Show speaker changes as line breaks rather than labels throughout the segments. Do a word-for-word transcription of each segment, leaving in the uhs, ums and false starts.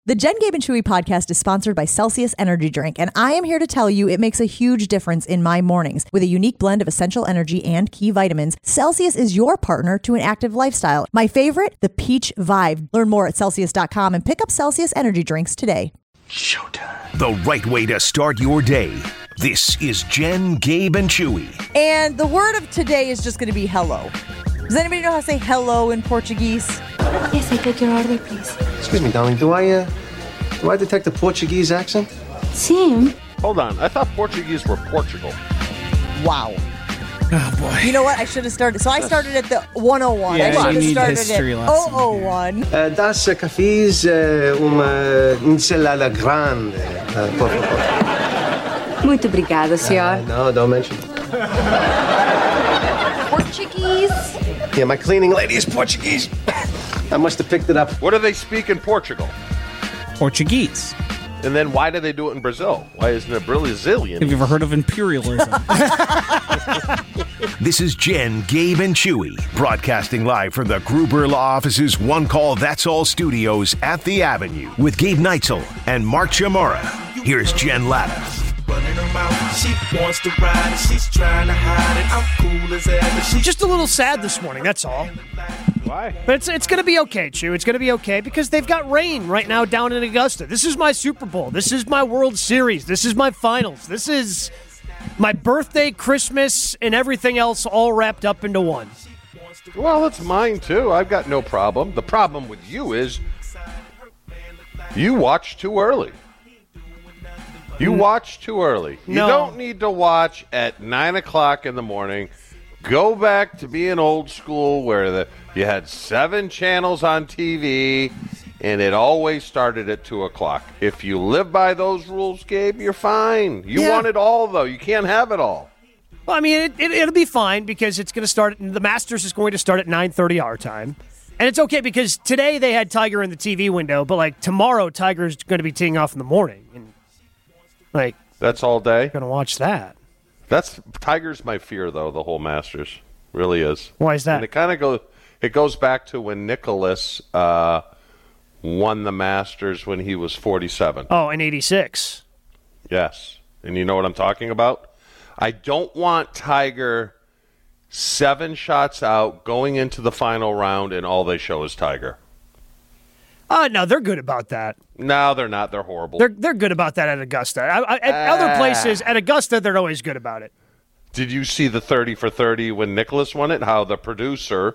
The Jen, Gabe, and Chewy podcast is sponsored by Celsius Energy Drink, and I am here to tell you it makes a huge difference in my mornings. With a unique blend of essential energy and key vitamins, Celsius is your partner to an active lifestyle. My favorite, the Peach Vibe. Learn more at Celsius dot com and pick up Celsius Energy Drinks today.
Showtime. The right way to start your day. This is Jen, Gabe, and Chewy.
And the word of today is just going to be hello. Does anybody know how to say hello in Portuguese?
Yes, I take your order, please.
Excuse me, darling. Do I, uh, do I detect a Portuguese accent?
Sim.
Hold on. I thought Portuguese were Portugal.
Wow.
Oh, boy.
You know what? I should have started. So I started at the one oh one.
Yeah,
I should
you need
have
a
started
history
at
lesson
oh oh one.
Uh, das cafés uh, uma ensalada grande, uh, por favor.
Muito obrigada, senhor.
Uh, no, don't mention it.
Portuguese.
Yeah, my cleaning lady is Portuguese. I must have picked it up.
What do they speak in Portugal?
Portuguese.
And then why do they do it in Brazil? Why isn't it Brazilian?
Have you ever heard of imperialism?
This is Jen, Gabe, and Chewy, broadcasting live from the Gruber Law Office's One Call That's All studios at the Avenue with Gabe Neitzel and Mark Chamara. Here's Jen Latta.
She wants to ride and she's trying to hide it. I'm cool as ever. She's
just a little sad this morning, that's all.
Why?
But it's it's going to be okay, Chew. It's going to be okay because they've got rain right now down in Augusta. This is my Super Bowl. This is my World Series. This is my finals. This is my birthday, Christmas, and everything else all wrapped up into one.
Well, it's mine too. I've got no problem. The problem with you is you watch too early. You watch too early. You
No.
don't need to watch at nine o'clock in the morning. Go back to being old school where the you had seven channels on T V and it always started at two o'clock. If you live by those rules, Gabe, you're fine. You
Yeah.
want it all, though. You can't have it all.
Well, I mean, it, it, it'll be fine because it's going to start. The Masters is going to start at nine thirty our time. And it's okay because today they had Tiger in the T V window, but like tomorrow, Tiger's going to be teeing off in the morning. And like,
That's all day?
going to watch that.
That's Tiger's my fear, though, the whole Masters. Really is.
Why is that?
And it kind of goes it goes back to when Nicklaus uh, won the Masters when he was forty-seven.
Oh, in eighty-six.
Yes. And you know what I'm talking about? I don't want Tiger seven shots out going into the final round and all they show is Tiger.
Oh, no, they're good about that.
No, they're not. They're horrible.
They're they're good about that at Augusta. I, I, at
Ah.
other places, at Augusta, they're always good about it.
Did you see the thirty for thirty when Nicklaus won it? How the producer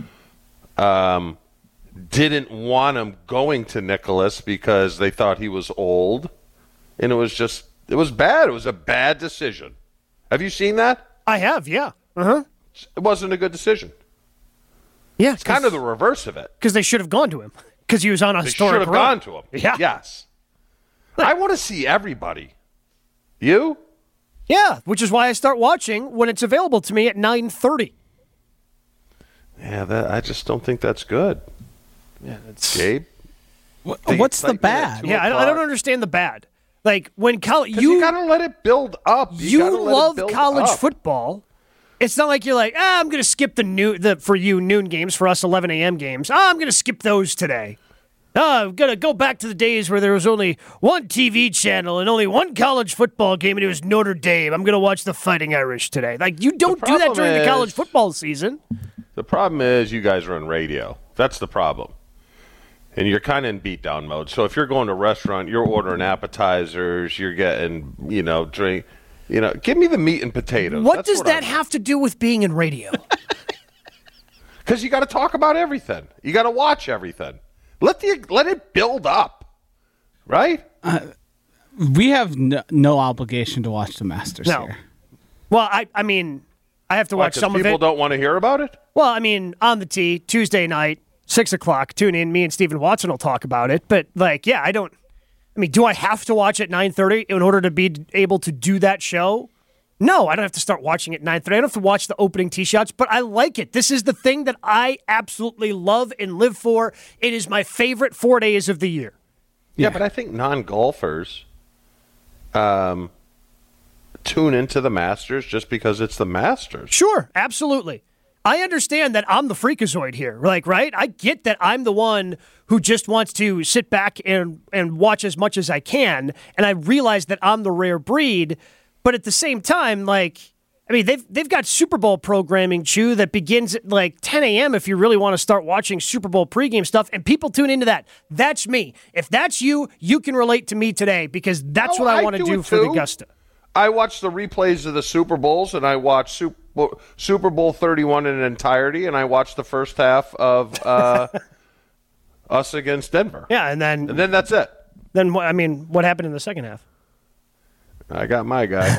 um, didn't want him going to Nicklaus because they thought he was old. And it was just, it was bad. It was a bad decision. Have you seen that?
I have, yeah. Uh-huh.
It wasn't a good decision.
Yeah.
It's kind of the reverse of it.
Because they should have gone to him. Because he was on a
They
historic
should have
run.
gone to him.
Yeah.
Yes. I want to see everybody. You?
Yeah, which is why I start watching when it's available to me at nine thirty.
Yeah, that, I just don't think that's good.
Yeah, that's
Gabe?
What,
The
what's the
excitement at
bad?
two
Yeah, I don't, I don't
o'clock.
understand the bad. Like, when college...
You, you got to let it build up.
You,
gotta let it
love
build
college
up.
football. It's not like you're like, ah, I'm going to skip the new the for you noon games, for us eleven a.m. games. Ah, I'm going to skip those today. Ah, I'm going to go back to the days where there was only one T V channel and only one college football game, and it was Notre Dame. I'm going to watch the Fighting Irish today. Like, you don't do that
problem
during the
is-
college football season.
The problem is you guys are on radio. That's the problem. And you're kind of in beatdown mode. So if you're going to a restaurant, you're ordering appetizers, you're getting, you know, drink. You know, give me the meat and potatoes.
What
That's
does that
I
have to do with being in radio?
Because you got to talk about everything. You got to watch everything. Let the let it build up, right?
We have no, no obligation to watch the Masters
No.
here.
Well, I, I mean, I have to
Why,
watch
'cause
some of
people
it.
don't want to hear about it?
Well, I mean, on the tee, Tuesday night, six o'clock, tune in. Me and Stephen Watson will talk about it. But, like, yeah, I don't, I mean, do I have to watch at nine thirty in order to be able to do that show? No, I don't have to start watching at nine thirty. I don't have to watch the opening tee shots, but I like it. This is the thing that I absolutely love and live for. It is my favorite four days of the year.
Yeah, but I think non-golfers um, tune into the Masters just because it's the Masters.
Sure, absolutely. I understand that I'm the freakazoid here, like, right? I get that I'm the one who just wants to sit back and, and watch as much as I can, and I realize that I'm the rare breed, but at the same time, like, I mean, they've they've got Super Bowl programming, Chew, that begins at like ten a.m. if you really want to start watching Super Bowl pregame stuff, and people tune into that. That's me. If that's you, you can relate to me today because that's
Oh,
what I,
I
want to
do
do
it
for the
too.
Augusta.
I watch the replays of the Super Bowls, and I watch Super, Super Bowl thirty-one in entirety, and I watch the first half of uh, us against Denver.
Yeah, and then
And then that's it.
then what? I mean, what happened in the second half?
I got my guy.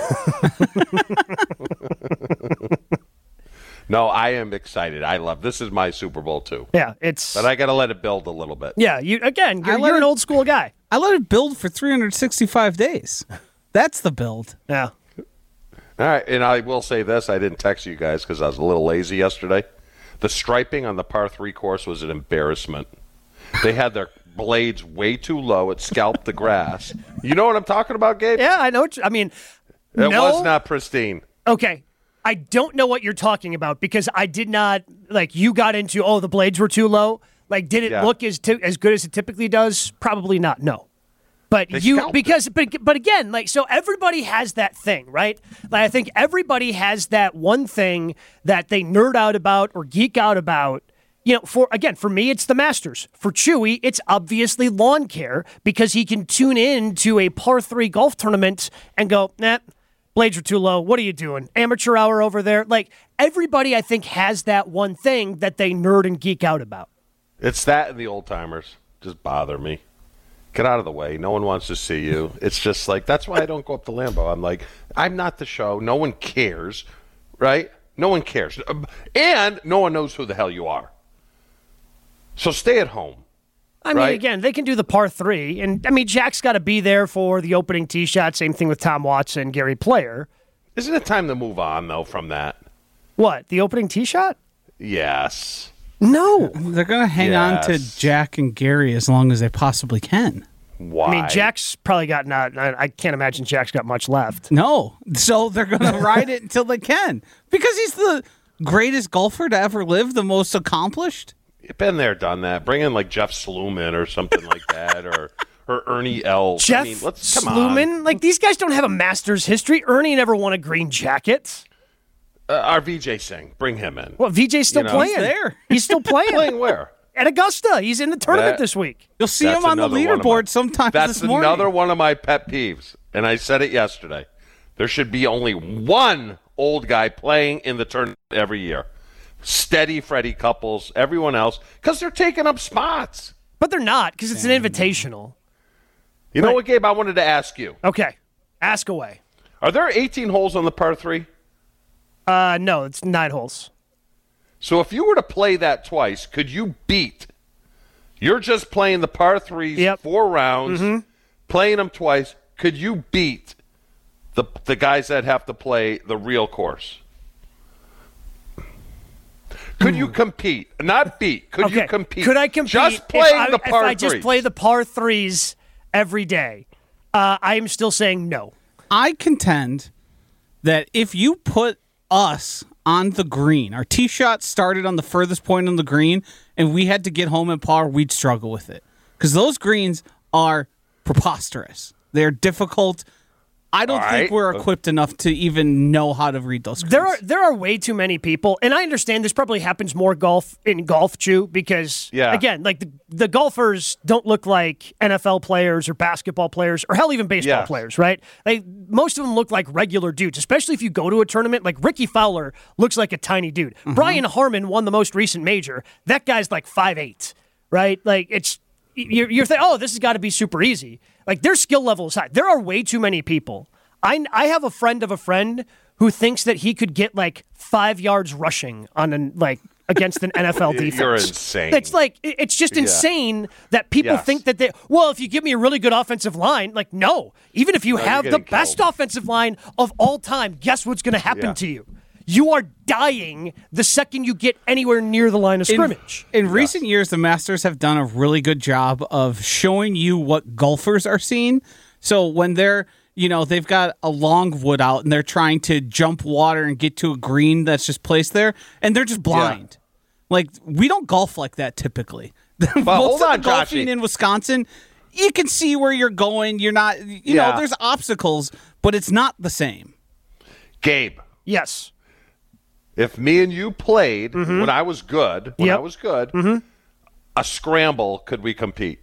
No, I am excited. I love this. Is my Super Bowl too.
Yeah, it's.
But I got to let it build a little bit.
yeah, you again. You're,
I let
you're an
it-
old school guy.
I let it build for three hundred sixty-five days. That's the build.
Yeah.
All right, and I will say this: I didn't text you guys because I was a little lazy yesterday. The striping on the par three course was an embarrassment. They had their blades way too low; it scalped the grass. You know what I'm talking about, Gabe?
Yeah, I know. What you, I mean,
It
no,
was not pristine.
Okay. I don't know what you're talking about because I did not, like, you got into, oh, the blades were too low. Like, did it
Yeah.
look as t- as good as it typically does? Probably not, no. But
They
you,
scalped
because, but, but again, like, so everybody has that thing, right? Like, I think everybody has that one thing that they nerd out about or geek out about. You know, for, again, for me, it's the Masters. For Chewy, it's obviously lawn care because he can tune in to a par three golf tournament and go, nah, blades are too low. What are you doing? Amateur hour over there? Like, everybody, I think, has that one thing that they nerd and geek out about.
It's that and the old timers just bother me. Get out of the way. No one wants to see you. It's just like, that's why I don't go up to Lambeau. I'm like, I'm not the show. No one cares, right? No one cares. And no one knows who the hell you are. So stay at home.
I mean,
Right.
again, they can do the par three. And, I mean, Jack's got to be there for the opening tee shot. Same thing with Tom Watson, Gary Player.
Isn't it time to move on, though, from that?
What, the opening tee shot?
Yes.
No.
They're going to hang on to
Yes.
Jack and Gary as long as they possibly can.
Why?
I mean, Jack's probably got not, I I can't imagine Jack's got much left.
No. So they're going to ride it until they can. Because he's the greatest golfer to ever live, the most accomplished.
Been there, done that. Bring in, like, Jeff Sluman or something like that, or or Ernie Els.
Jeff
I mean, let's, come
Sluman?
on.
Like, these guys don't have a Masters history. Ernie never won a green jacket.
Uh, our V J Singh, bring him in.
Well, V J's still
You know,
playing.
he's there.
He's still playing.
Playing where?
At Augusta. He's in the tournament
That-
this week.
You'll see
That's
him on the
another one of my-
leaderboard sometimes
That's
this morning.
another one of my pet peeves, and I said it yesterday. There should be only one old guy playing in the tournament every year. Steady Freddie Couples, everyone else, because they're taking up spots.
But they're not because it's an invitational.
You know
Right.
what, Gabe? I wanted to ask you.
Okay. Ask away.
Are there eighteen holes on the par three?
Uh, no, it's nine holes.
So if you were to play that twice, could you beat? You're just playing the par threes,
Yep.
four rounds, playing them twice. Could you beat the the guys that have to play the real course? Could you compete? Not beat. Could
Okay.
you compete?
Could I compete
Just
if
playing
I,
the par
if I just
threes.
play the par threes every day? Uh, I am still saying no.
I contend that if you put us on the green, our tee shot started on the furthest point on the green, and we had to get home at par, we'd struggle with it. Because those greens are preposterous. They're difficult. I don't
All
think
right.
we're equipped enough to even know how to read those greens.
There are there are way too many people, and I understand this probably happens more golf in golf, Chew, because
Yeah.
again, like the, the golfers don't look like N F L players or basketball players or hell even baseball
Yes.
players, right? Like most of them look like regular dudes, especially if you go to a tournament. Like Ricky Fowler looks like a tiny dude. Brian Harmon won the most recent major. That guy's like five eight, right? Like it's you're, you're thinking, oh, this has got to be super easy. Like their skill level is high. There are way too many people. I, I have a friend of a friend who thinks that he could get like five yards rushing on an like against an N F L defense.
You're insane.
It's like it- it's just insane that people
Yes.
think that they well, if you give me a really good offensive line, like no, even if you
No, you're
have the
getting
best
killed.
offensive line of all time, guess what's going to happen
Yeah.
to you? You are dying the second you get anywhere near the line of scrimmage.
In, in recent years, the Masters have done a really good job of showing you what golfers are seeing. So when they're you know, they've got a long wood out and they're trying to jump water and get to a green that's just placed there, and they're just blind. Yeah. Like, we don't golf like that typically.
But
Most
hold
of
on,
the golfing
Joshy.
in Wisconsin, you can see where you're going. You're not, you
Yeah.
know, there's obstacles, but it's not the same.
Gabe,
Yes.
if me and you played
Mm-hmm.
when I was good, when
Yep.
I was good,
Mm-hmm.
a scramble, could we compete?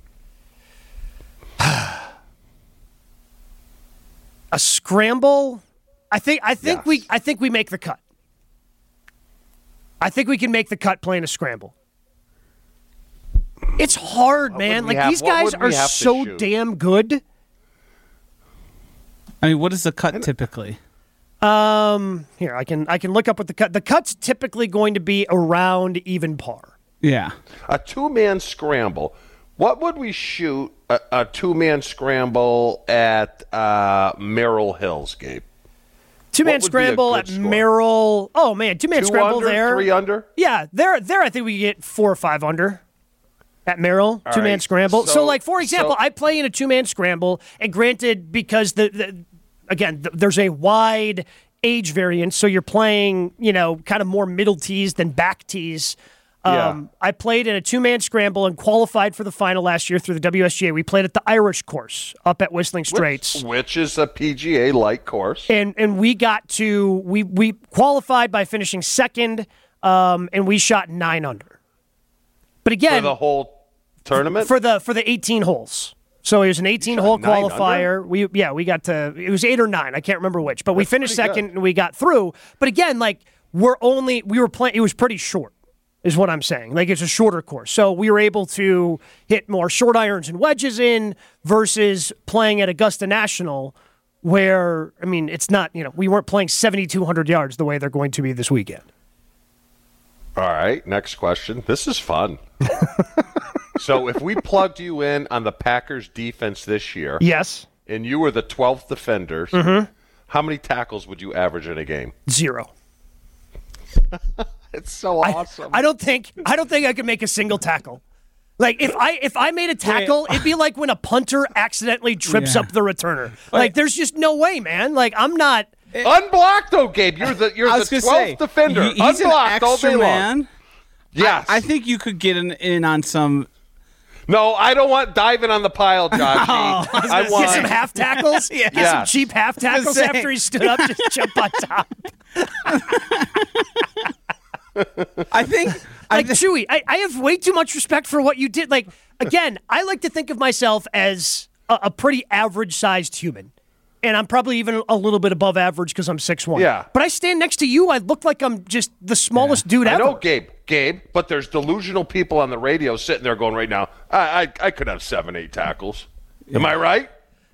A scramble? I think I think
Yes.
we I think we make the cut. I think we can make the cut playing a scramble. It's hard,
What
man.
would we
Like
have-
these
what
guys
would we
are
have to
so
shoot?
damn good.
I mean, what is the cut typically?
Um, here I can I can look up what the cut. The cut's typically going to be around even par.
Yeah.
A two-man scramble. What would we shoot a, a two-man scramble at uh, Merrill Hills, Gabe?
Two man
would be a
scramble
good
at
score?
Merrill. Oh man, two man
Two
scramble
under,
there.
three under?
Yeah, there there I think we get four or five under. At Merrill,
All
two man
right,
scramble. So,
so-
like for example,
so-
I play in a two man scramble, and granted, because the, the again th- there's a wide age variance, so you're playing, you know, kind of more middle tees than back tees. Um,
Yeah.
I played in a two man scramble and qualified for the final last year through the W S G A. We played at the Irish course up at Whistling Straits.
Which, which is a P G A-like course.
and and we got to we we qualified by finishing second, um, and we shot nine under. But again,
For the whole tournament?
for the for the eighteen holes. So it was an eighteen hole
nine
qualifier. We yeah, we got to it was eight or nine. I can't remember which, but we finished
pretty
second
good.
and we got through. But again, like we're only we were playing. It was pretty short, is what I'm saying. Like it's a shorter course, so we were able to hit more short irons and wedges in versus playing at Augusta National, where I mean it's not, you know, we weren't playing seventy-two hundred yards the way they're going to be this weekend.
All right, next question. This is fun. So if we plugged you in on the Packers defense this year,
Yes,
and you were the twelfth defenders,
Mm-hmm.
how many tackles would you average in a game?
zero.
It's so awesome.
I don't think I don't think I could make a single tackle. Like if I if I made a tackle, it'd be like when a punter accidentally trips
Yeah.
up the returner. Like there's just no way, man. Like I'm not.
Unblocked, though, Gabe. You're the you're
I
the
was gonna
twelfth
say,
defender.
he- he's an
Unblocked all
extra
day long.
man.
Yes.
I think you could get in, in on some.
No, I don't want diving on the pile, Joshy. I want
Get some half tackles. Get
Yeah.
some cheap half tackles
say-
after he stood up. Just jump on top.
I think. I
Like
thi-
Chewy, I, I have way too much respect for what you did. Like again, I like to think of myself as a, a pretty average sized human. And I'm probably even a little bit above average because I'm six one.
Yeah.
But I stand next to you. I look like I'm just the smallest dude
I
ever.
know, Gabe, Gabe, but there's delusional people on the radio sitting there going right now, I I, I could have seven, eight tackles. Am I right?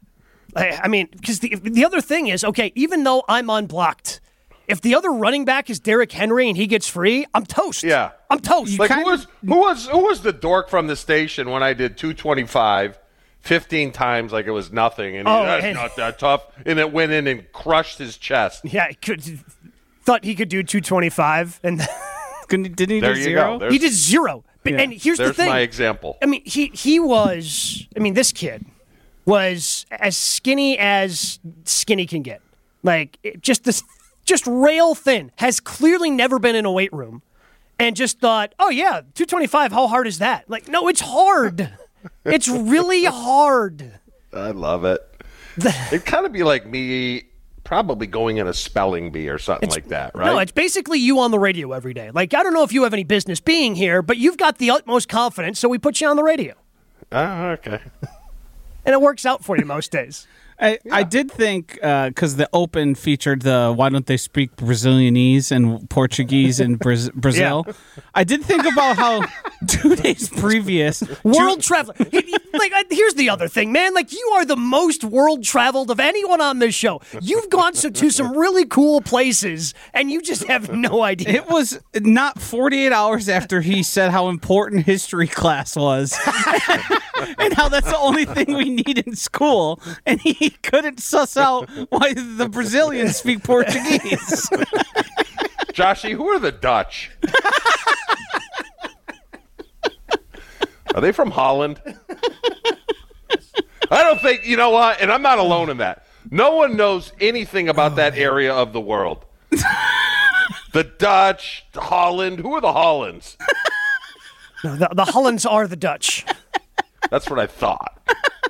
I, I mean, because the, the other thing is, okay, even though I'm unblocked, if the other running back is Derrick Henry and he gets free, I'm toast.
Yeah.
I'm toast.
Like
kind
who was who was who was the dork from the station when I did two twenty-five fifteen times like it was nothing, and he,
Oh,
that's
and-
not that tough, and it went in and crushed his chest.
yeah, he could, thought he could do two twenty-five, and
Couldn't- Didn't he
There
do
you
zero?
go. There's,
he did zero. But-
Yeah.
And here's
there's
the thing.
my example.
I mean, he he was. I mean, this kid was as skinny as skinny can get. Like it, just this, just rail thin. Has clearly never been in a weight room, and just thought, oh yeah, two twenty-five. How hard is that? Like, no, it's hard. It's really hard.
I love it. It'd kind of be like me probably going in a spelling bee or something like that, right?
No, it's basically you on the radio every day. Like, I don't know if you have any business being here, but you've got the utmost confidence, so we put you on the radio.
Oh, okay.
And it works out for you most days.
I, I did think because the Open featured the why don't they speak Brazilianese and Portuguese in Braz- Brazil. I did think about how two days previous,
World traveler. He- he- Like, uh, here's the other thing, man. Like, you are the most world traveled of anyone on this show. You've gone to, to some really cool places, and you just have no idea.
it was not forty-eight hours after he said how important history class was and how that's the only thing we need in school, and he couldn't suss out why the Brazilians speak Portuguese.
Joshy, who are the Dutch? Are they from Holland? I don't think, you know what, and I'm not alone in that. No one knows anything about that area of the world. The Dutch, Holland. Who are the Hollands?
No, the, the Hollands are the Dutch.
That's what I thought.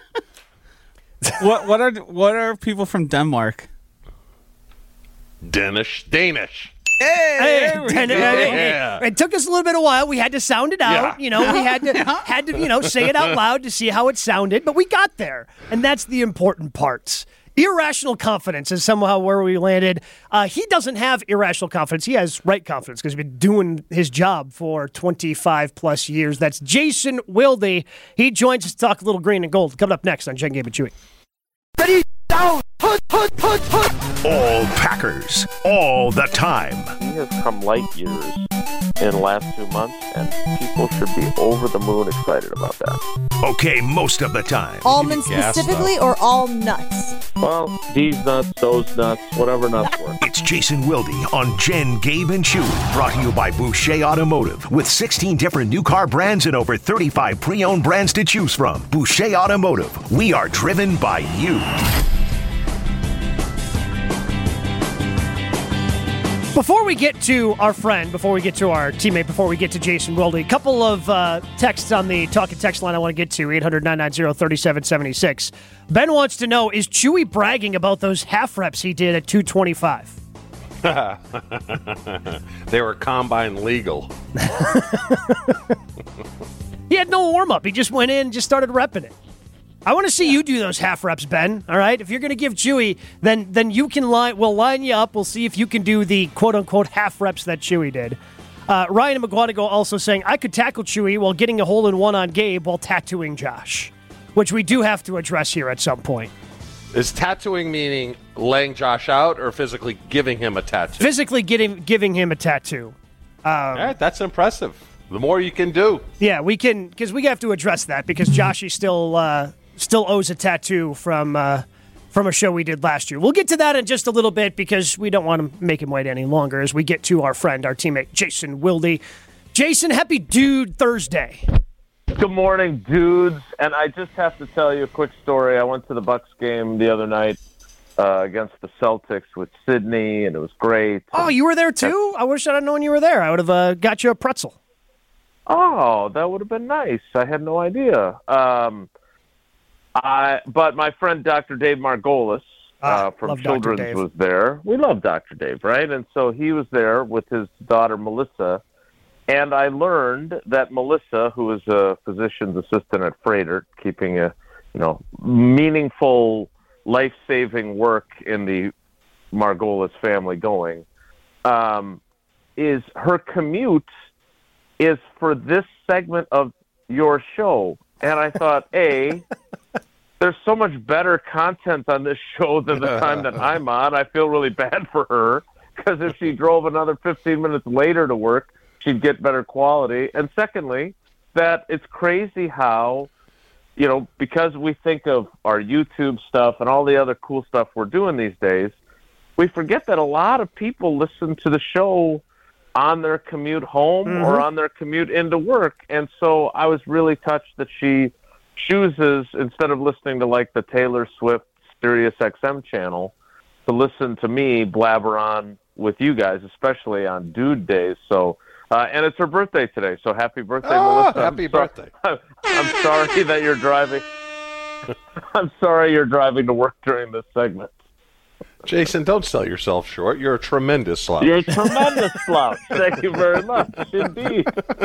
What what are what are people from Denmark?
Danish. Danish.
Hey,
there we
ten-
go.
uh, it-
Yeah.
It took us a little bit of while. We had to sound it out.
Yeah.
You know, we had to had to you know say it out loud to see how it sounded, but we got there, and that's the important parts. Irrational confidence is somehow where we landed. Uh, he doesn't have irrational confidence. He has right confidence because he's been doing his job for twenty-five plus years. That's Jason Wilde. He joins us to talk a little green and gold. Coming up next on Jen, Gabe, and Chewy.
Ready, down, put, put, put, put.
All Packers, all the time.
He has come light years in the last two months, and people should be over the moon excited about that.
Okay, most of the time.
Almonds
gas,
specifically
though.
or all nuts?
Well, these nuts, those nuts, whatever nuts work.
It's Jason Wilde on Jen, Gabe, and Chewy. Brought to you by Boucher Automotive. With sixteen different new car brands and over thirty-five pre-owned brands to choose from. Boucher Automotive. We are driven by you.
Before we get to our friend, before we get to our teammate, before we get to Jason Wilde, a couple of uh, texts on the talk and text line I want to get to, eight hundred nine nine zero three seven seven six. Ben wants to know, is Chewy bragging about those half reps he did at two twenty-five?
They were combine legal.
He had no warm-up. He just went in and just started repping it. I want to see you do those half reps, Ben. All right, if you're going to give Chewy, then then you can line. We'll line you up. We'll see if you can do the quote unquote half reps that Chewy did. Uh, Ryan McGuanago also saying I could tackle Chewy while getting a hole in one on Gabe while tattooing Josh, which we do have to address here at some point.
Is tattooing meaning laying Josh out or physically giving him a tattoo?
Physically getting giving him a tattoo.
All right, that's impressive. The more you can do.
Yeah, we can because we have to address that because Joshy still uh, still owes a tattoo from uh, from a show we did last year. We'll get to that in just a little bit because we don't want to make him wait any longer as we get to our friend, our teammate, Jason Wilde. Jason, happy Dude Thursday.
Good morning, dudes. And I just have to tell you a quick story. I went to the Bucks game the other night uh, against the Celtics with Sydney, and it was great.
Oh, you were there too? I wish I'd have known you were there. I would have uh, got you a pretzel.
Oh, that would have been nice. I had no idea. Um, I, but my friend Doctor Dave Margolis
Ah,
uh, from
love Doctor
Children's
Dave.
was there. We love Doctor Dave, right? And so he was there with his daughter Melissa. And I learned that Melissa, who is a physician's assistant at Freighter, keeping a you know meaningful, life-saving work in the Margolis family going, um, is her commute is for this segment of your show. And I thought, A, there's so much better content on this show than the time that I'm on. I feel really bad for her because if she drove another fifteen minutes later to work, she'd get better quality. And secondly, that it's crazy how, you know, because we think of our YouTube stuff and all the other cool stuff we're doing these days, we forget that a lot of people listen to the show on their commute home mm-hmm. or on their commute into work. And so I was really touched that she chooses, instead of listening to like the Taylor Swift Sirius X M channel, to listen to me blabber on with you guys, especially on Dude Days. So, uh, and it's her birthday today. So happy birthday,
Oh,
Melissa.
happy
I'm so-
birthday.
I'm, I'm sorry that you're driving. I'm sorry you're driving to work during this segment.
Jason, don't sell yourself short. You're a tremendous slouch.
You're a tremendous slouch. Thank you very much. Indeed.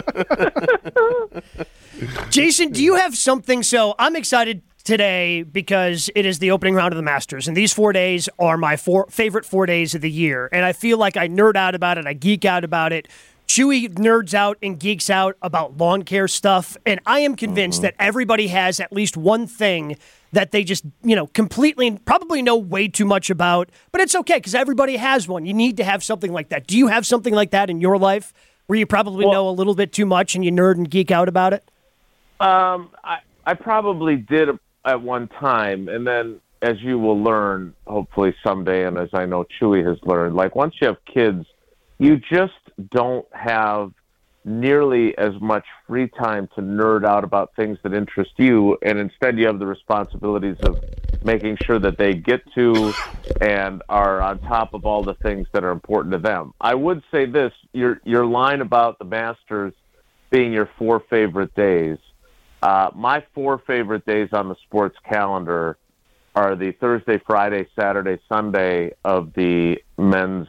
Jason, do you have something? So I'm excited today because it is the opening round of the Masters, and these four days are my four favorite four days of the year. And I feel like I nerd out about it. I geek out about it. Chewy nerds out and geeks out about lawn care stuff. And I am convinced mm-hmm. that everybody has at least one thing that they just, you know, completely probably know way too much about. But it's okay because everybody has one. You need to have something like that. Do you have something like that in your life where you probably well, know a little bit too much and you nerd and geek out about it?
Um, I, I probably did at one time. And then as you will learn, hopefully someday, and as I know Chewy has learned, like once you have kids, you just don't have nearly as much free time to nerd out about things that interest you, and instead you have the responsibilities of making sure that they get to and are on top of all the things that are important to them. I would say this, your your line about the Masters being your four favorite days, uh, my four favorite days on the sports calendar are the Thursday, Friday, Saturday, Sunday of the men's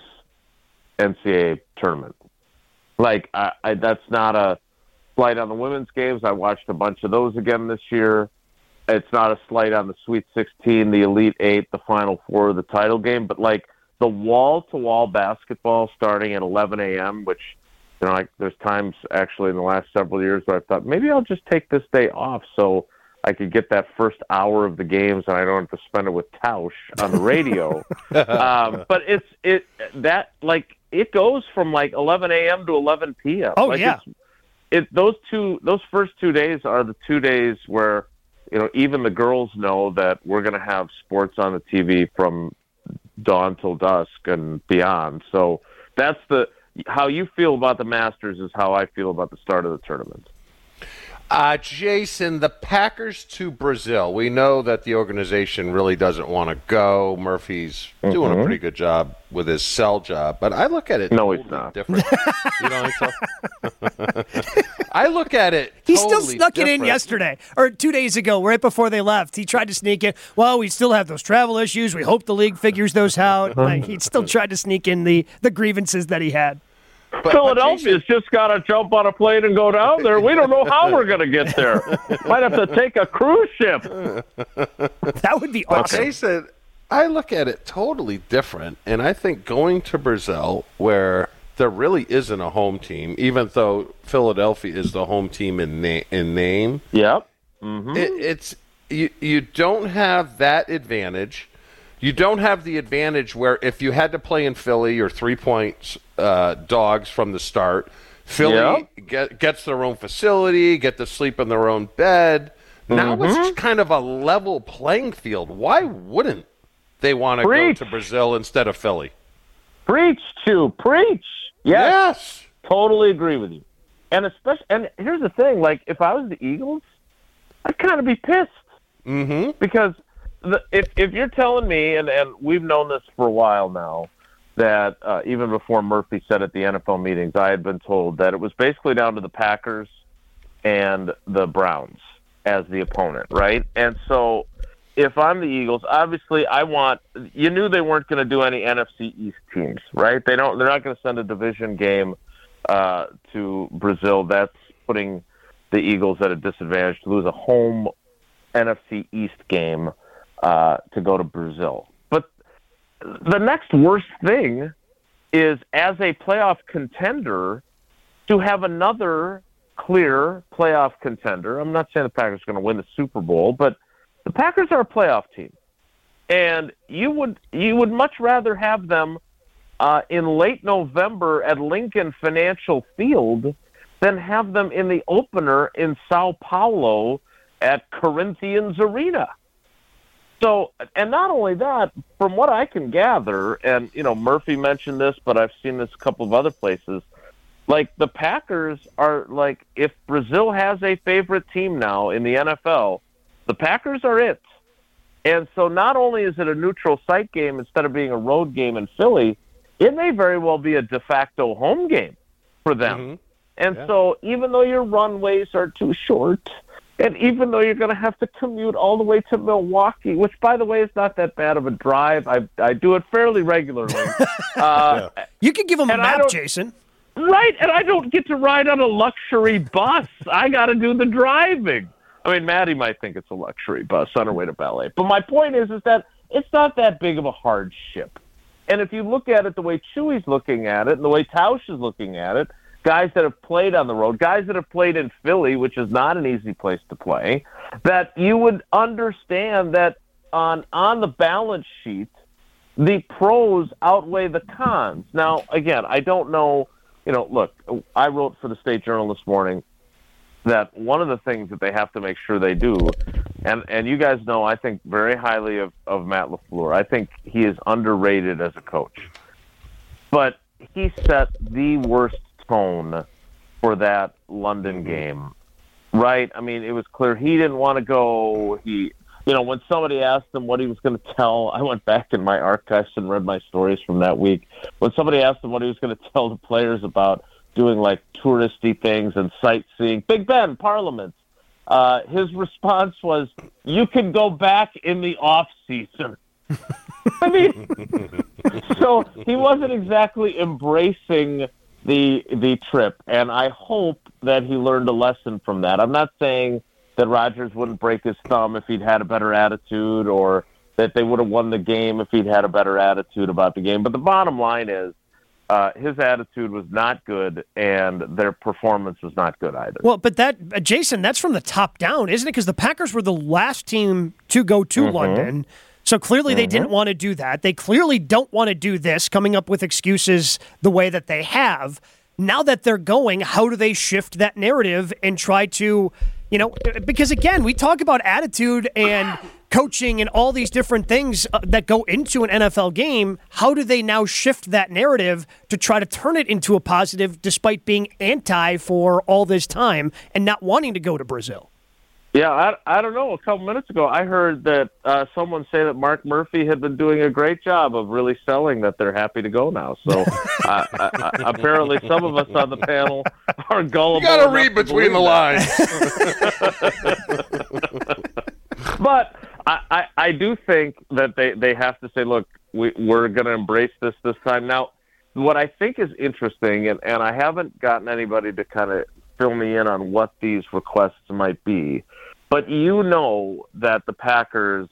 N C double A tournament. Like, I, I, that's not a slight on the women's games. I watched a bunch of those again this year. It's not a slight on the Sweet sixteen, the Elite Eight, the Final Four, the title game. But, like, the wall-to-wall basketball starting at eleven a.m., which, you know, like, there's times actually in the last several years where I thought, maybe I'll just take this day off so I could get that first hour of the games and I don't have to spend it with Tausch on the radio. um, but it's it that, like, it goes from, like, eleven a.m. to eleven p.m.
Oh,
like
yeah.
It's, it, those two, those first two days are the two days where, you know, even the girls know that we're going to have sports on the T V from dawn till dusk and beyond. So that's the how you feel about the Masters is how I feel about the start of the tournament.
Uh, Jason, the Packers to Brazil. We know that the organization really doesn't want to go. Murphy's mm-hmm. doing a pretty good job with his sell job, but I look at it
no,
totally
he's not.
different. You don't think so? I look at it
He
totally
still snuck
different.
it in yesterday, or two days ago, right before they left. He tried to sneak in. Well, we still have those travel issues. We hope the league figures those out. Like, he still tried to sneak in the, the grievances that he had.
But,
Philadelphia's
but Jason,
just got to jump on a plane and go down there. We don't know how we're going to get there. Might have to take a cruise ship.
That would be
but
awesome.
Jason, I look at it totally different, and I think going to Brazil, where there really isn't a home team, even though Philadelphia is the home team in, na- in name.
Yep. Mm-hmm.
It, it's you. You don't have that advantage. You don't have the advantage where if you had to play in Philly, you're three points uh, dogs from the start. Philly
Yep.
get, gets their own facility, get to sleep in their own bed. Now
Mm-hmm.
it's just kind of a level playing field. Why wouldn't they want to go
Preach.
to Brazil instead of Philly?
Preach to preach. Yes.
Yes.
Totally agree with you. And especially, and here's the thing: like, if I was the Eagles, I'd kind of be pissed
Mm-hmm.
because the, if if you're telling me, and and we've known this for a while now, that uh, even before Murphy said at the N F L meetings, I had been told that it was basically down to the Packers and the Browns as the opponent, right? And so, if I'm the Eagles, obviously I want. You knew they weren't going to do any N F C East teams, right? They don't. They're not going to send a division game uh, to Brazil. That's putting the Eagles at a disadvantage to lose a home N F C East game uh, to go to Brazil. But the next worst thing is, as a playoff contender, to have another clear playoff contender. I'm not saying the Packers are going to win the Super Bowl, but the Packers are a playoff team, and you would you would much rather have them uh, in late November at Lincoln Financial Field than have them in the opener in Sao Paulo at Corinthians Arena. So, and not only that, from what I can gather, and, you know, Murphy mentioned this, but I've seen this a couple of other places, like, the Packers are, like, if Brazil has a favorite team now in the N F L, the Packers are it. And so not only is it a neutral site game instead of being a road game in Philly, it may very well be a de facto home game for them.
Mm-hmm.
And
Yeah.
so even though your runways are too short, and even though you're going to have to commute all the way to Milwaukee, which, by the way, is not that bad of a drive. I I do it fairly regularly. uh,
Yeah.
You could give him a
And I
map,
don't-
Jason.
Right, and I don't get to ride on a luxury bus. I got to do the driving. I mean, Maddie might think it's a luxury bus on her way to ballet. But my point is, is that it's not that big of a hardship. And if you look at it the way Chewy's looking at it and the way Tausch is looking at it, guys that have played on the road, guys that have played in Philly, which is not an easy place to play, that you would understand that on on the balance sheet, the pros outweigh the cons. Now, again, I don't know, you know, look, I wrote for the State Journal this morning that one of the things that they have to make sure they do, and, and you guys know I think very highly of, of Matt LaFleur. I think he is underrated as a coach. But he set the worst tone for that London game, right? I mean, it was clear he didn't want to go. He you know, when somebody asked him what he was going to tell, I went back in my archives and read my stories from that week. When somebody asked him what he was going to tell the players about doing like touristy things and sightseeing, Big Ben, Parliament, uh, his response was, "You can go back in the off season." I mean, so he wasn't exactly embracing the the trip, and I hope that he learned a lesson from that. I'm not saying that Rodgers wouldn't break his thumb if he'd had a better attitude, or that they would have won the game if he'd had a better attitude about the game. But the bottom line is, uh, his attitude was not good, and their performance was not good either.
Well, but that, uh, Jason, that's from the top down, isn't it? Because the Packers were the last team to go to
Mm-hmm.
London. So clearly they
Mm-hmm.
didn't want to do that. They clearly don't want to do this, coming up with excuses the way that they have. Now that they're going, how do they shift that narrative and try to, you know, because again, we talk about attitude and coaching and all these different things uh, that go into an N F L game. How do they now shift that narrative to try to turn it into a positive despite being anti for all this time and not wanting to go to Brazil?
Yeah, I, I don't know. A couple minutes ago, I heard that uh, someone say that Mark Murphy had been doing a great job of really selling that they're happy to go now. So uh, uh, uh, apparently some of us on the panel are gullible.
You got to
enough
read between the
lines. But I, I, I do think that they, they have to say, look, we, we're going to embrace this this time. Now, what I think is interesting, and, and I haven't gotten anybody to kind of fill me in on what these requests might be, but you know that the Packers,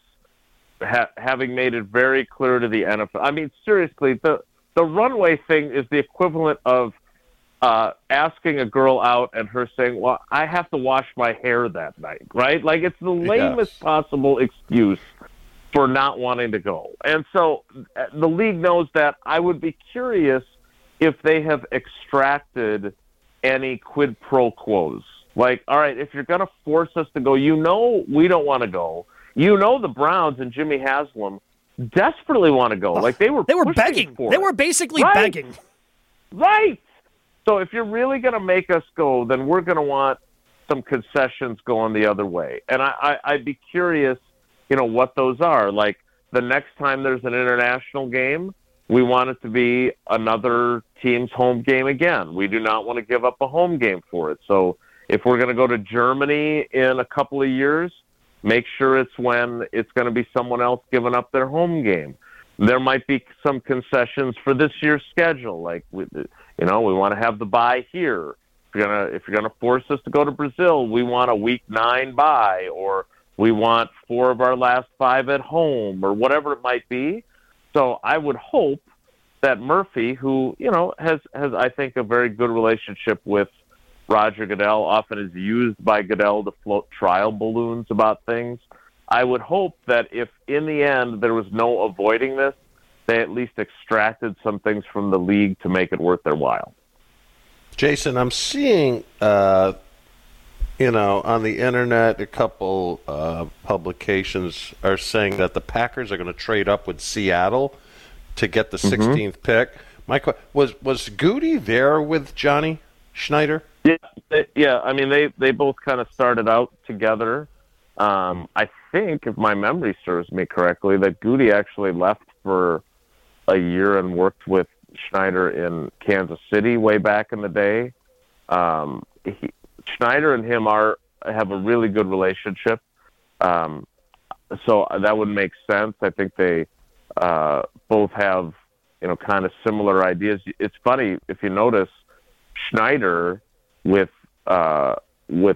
ha- having made it very clear to the N F L, I mean, seriously, the, the runway thing is the equivalent of uh, asking a girl out and her saying, well, I have to wash my hair that night, right? Like, it's the lamest
Yes.
possible excuse for not wanting to go. And so uh, the league knows that. I would be curious if they have extracted any quid pro quos. Like, all right, if you're going to force us to go, you know we don't want to go. You know the Browns and Jimmy Haslam desperately want to go. Like, they were
They were
pushing
begging.
for
They
it.
were basically
Right.
begging.
Right. So if you're really going to make us go, then we're going to want some concessions going the other way. And I, I, I'd be curious, you know, what those are. Like, the next time there's an international game, we want it to be another team's home game again. We do not want to give up a home game for it. So if we're going to go to Germany in a couple of years, make sure it's when it's going to be someone else giving up their home game. There might be some concessions for this year's schedule. Like, we, you know, we want to have the bye here. If you're gonna if you're gonna force us to go to Brazil, we want a week nine bye, or we want four of our last five at home, or whatever it might be. So I would hope that Murphy, who, you know, has, has I think, a very good relationship with Roger Goodell, often is used by Goodell to float trial balloons about things. I would hope that if in the end there was no avoiding this, they at least extracted some things from the league to make it worth their while.
Jason, I'm seeing, uh, you know, on the internet, a couple uh, publications are saying that the Packers are going to trade up with Seattle to get the sixteenth pick. My qu- was was Goody there with Johnny Schneider?
Yeah, they, yeah. I mean, they, they both kind of started out together. Um, I think, if my memory serves me correctly, that Goody actually left for a year and worked with Schneider in Kansas City way back in the day. Um, he, Schneider and him are have a really good relationship, um, so that would make sense. I think they uh, both have, you know, kind of similar ideas. It's funny if you notice, Schneider with uh, with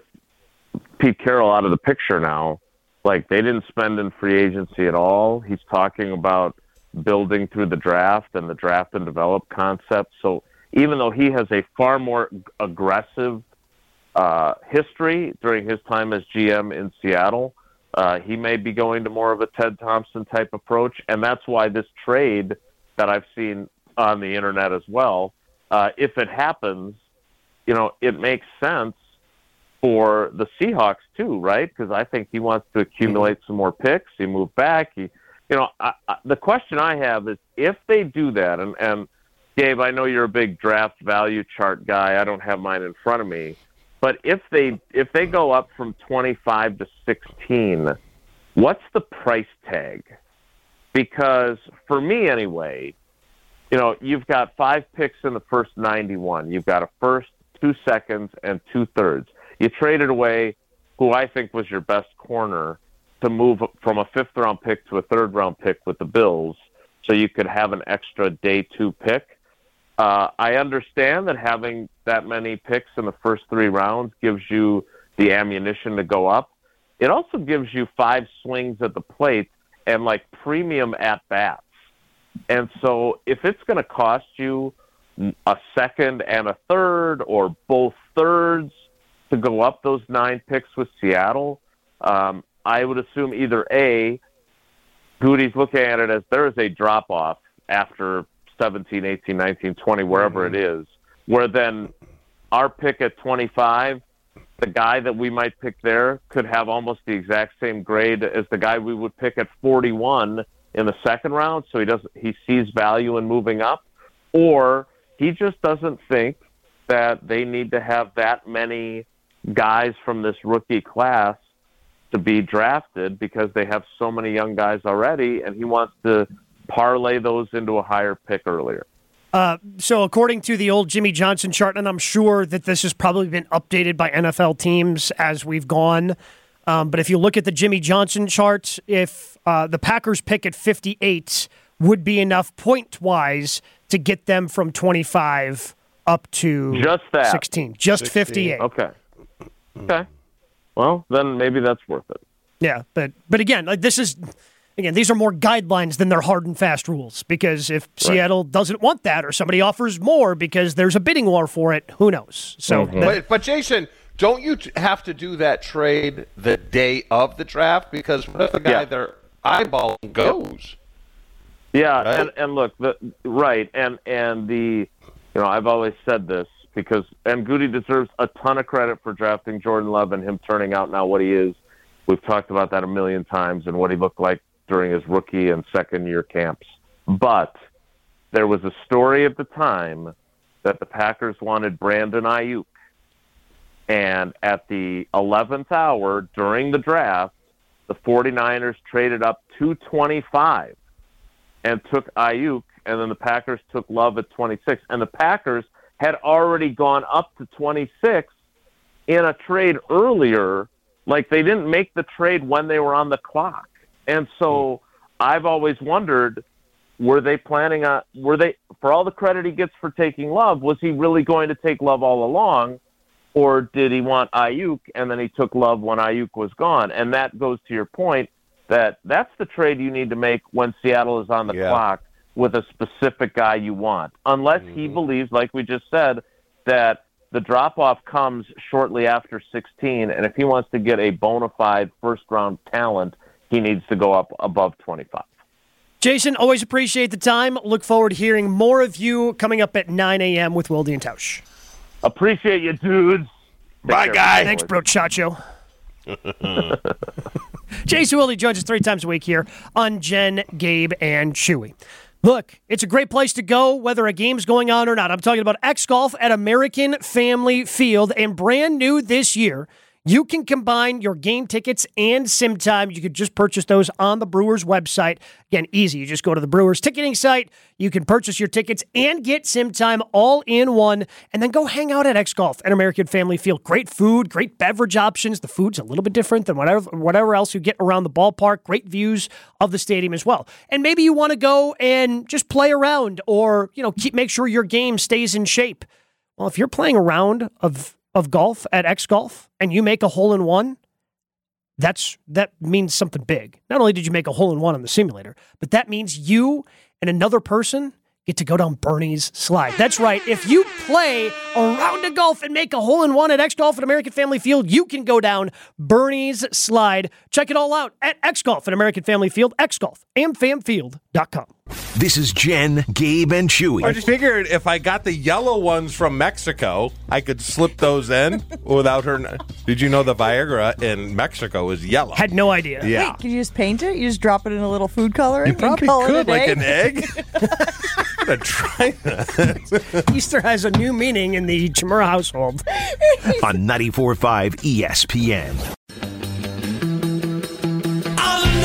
Pete Carroll out of the picture now, like, they didn't spend in free agency at all. He's talking about building through the draft and the draft and develop concept. So even though he has a far more aggressive uh, history during his time as G M in Seattle, uh, he may be going to more of a Ted Thompson type approach. And that's why this trade that I've seen on the internet as well, uh, if it happens, you know, it makes sense for the Seahawks too, right? Because I think he wants to accumulate some more picks. He moved back. He, you know, I, I, the question I have is, if they do that, and, and Gabe, I know you're a big draft value chart guy. I don't have mine in front of me, but if they if they go up from twenty-five to sixteen, what's the price tag? Because for me anyway, you know, you've got five picks in the first ninety-one. You've got a first, two seconds, and two thirds. You traded away who I think was your best corner to move from a fifth-round pick to a third-round pick with the Bills so you could have an extra day two pick. Uh, I understand that having that many picks in the first three rounds gives you the ammunition to go up. It also gives you five swings at the plate and, like, premium at-bats. And so if it's going to cost you a second and a third or both thirds to go up those nine picks with Seattle, um, I would assume either A, Goody's looking at it as there is a drop-off after seventeen, eighteen, nineteen, twenty, wherever mm-hmm. it is, where then our pick at twenty-five, the guy that we might pick there could have almost the exact same grade as the guy we would pick at forty-one in the second round, so he doesn't he sees value in moving up, or he just doesn't think that they need to have that many guys from this rookie class to be drafted because they have so many young guys already, and he wants to parlay those into a higher pick earlier.
Uh, so according to the old Jimmy Johnson chart, and I'm sure that this has probably been updated by N F L teams as we've gone, um, but if you look at the Jimmy Johnson chart, if uh, the Packers pick at fifty-eight would be enough point-wise to get them from twenty-five up to
just that.
sixteen. Just
sixteen.
fifty-eight.
Okay. Okay. Well, then maybe that's worth it.
Yeah, but but again, like this is again, these are more guidelines than they're hard and fast rules. Because if right. Seattle doesn't want that, or somebody offers more because there's a bidding war for it, who knows? So,
mm-hmm. but, but Jason, don't you have to do that trade the day of the draft? Because what if the guy yeah. they're eyeballing goes?
Yeah,
right?
and and look, the, right, and and the you know I've always said this. Because and Goody deserves a ton of credit for drafting Jordan Love and him turning out now what he is. We've talked about that a million times and what he looked like during his rookie and second year camps. But there was a story at the time that the Packers wanted Brandon Ayuk. And at the eleventh hour during the draft, the 49ers traded up to twenty-five and took Ayuk, and then the Packers took Love at twenty-six. And the Packers had already gone up to twenty-six in a trade earlier. Like, they didn't make the trade when they were on the clock. And so I've always wondered, were they planning on, were they, for all the credit he gets for taking Love, was he really going to take Love all along? Or did he want Ayuk, and then he took Love when Ayuk was gone? And that goes to your point that that's the trade you need to make when Seattle is on the yeah. clock, with a specific guy you want, unless mm-hmm. he believes, like we just said, that the drop-off comes shortly after sixteen, and if he wants to get a bona fide first-round talent, he needs to go up above twenty-five.
Jason, always appreciate the time. Look forward to hearing more of you coming up at nine a.m. with Wilde and Tausch.
Appreciate you, dudes.
Take Bye, guy.
Thanks, Brochacho. Jason Wilde joins us three times a week here on Jen, Gabe, and Chewy. Look, it's a great place to go, whether a game's going on or not. I'm talking about X Golf at American Family Field, and brand new this year, you can combine your game tickets and sim time. You could just purchase those on the Brewers website. Again, easy. You just go to the Brewers ticketing site. You can purchase your tickets and get sim time all in one, and then go hang out at X Golf at American Family Field. Great food, great beverage options. The food's a little bit different than whatever, whatever else you get around the ballpark. Great views of the stadium as well. And maybe you want to go and just play around, or, you know, keep make sure your game stays in shape. Well, if you're playing a round of of golf at X Golf and you make a hole in one, that's that means something big. Not only did you make a hole in one on the simulator, but that means you and another person get to go down Bernie's slide. That's right. If you play a round of golf and make a hole in one at X Golf at American Family Field, you can go down Bernie's slide. Check it all out at X Golf at American Family Field, X Golf, am fam field dot com.
This is Jen, Gabe, and Chewy.
I just figured if I got the yellow ones from Mexico, I could slip those in without her. Did you know the Viagra in Mexico is yellow?
Had no idea.
Yeah.
Wait, could you just paint it? You just drop it in a little food coloring?
You probably
and
could, like
an
an egg. I'm going to try that.
Easter has a new meaning in the Chimura household.
On ninety-four point five E S P N.
All